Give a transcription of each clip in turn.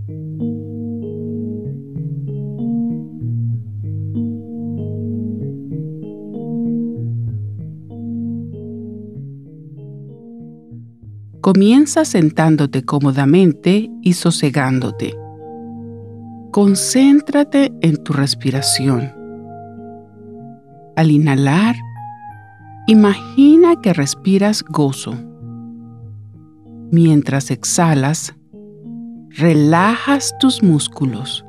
Comienza sentándote cómodamente y sosegándote. Concéntrate en tu respiración. Al inhalar, imagina que respiras gozo. Mientras exhalas, relajas tus músculos.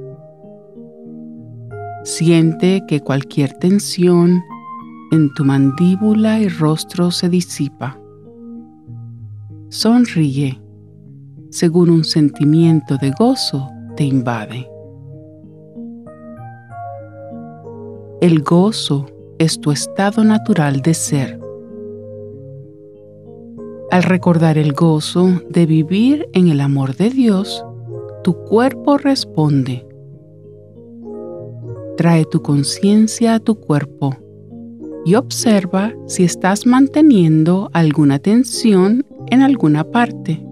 Siente que cualquier tensión en tu mandíbula y rostro se disipa. Sonríe según un sentimiento de gozo te invade. El gozo es tu estado natural de ser. Al recordar el gozo de vivir en el amor de Dios, tu cuerpo responde. Trae tu conciencia a tu cuerpo y observa si estás manteniendo alguna tensión en alguna parte.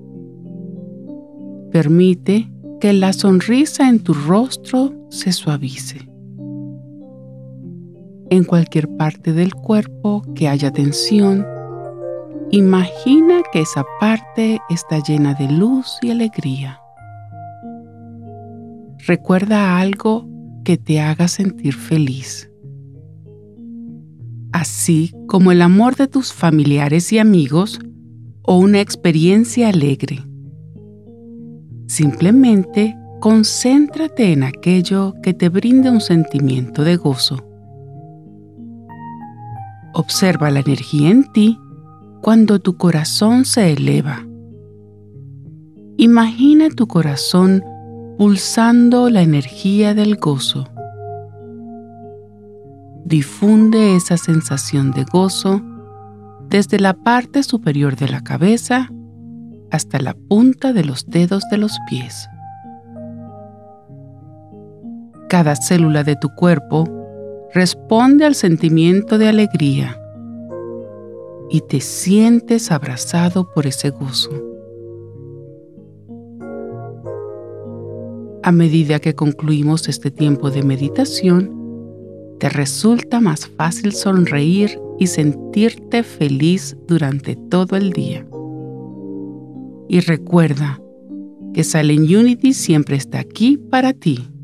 Permite que la sonrisa en tu rostro se suavice. En cualquier parte del cuerpo que haya tensión, imagina que esa parte está llena de luz y alegría. Recuerda algo que te haga sentir feliz, así como el amor de tus familiares y amigos o una experiencia alegre. Simplemente concéntrate en aquello que te brinde un sentimiento de gozo. Observa la energía en ti cuando tu corazón se eleva. Imagina tu corazón pulsando la energía del gozo. Difunde esa sensación de gozo desde la parte superior de la cabeza hasta la punta de los dedos de los pies. Cada célula de tu cuerpo responde al sentimiento de alegría y te sientes abrazado por ese gozo. A medida que concluimos este tiempo de meditación, te resulta más fácil sonreír y sentirte feliz durante todo el día. Y recuerda que Silent Unity siempre está aquí para ti.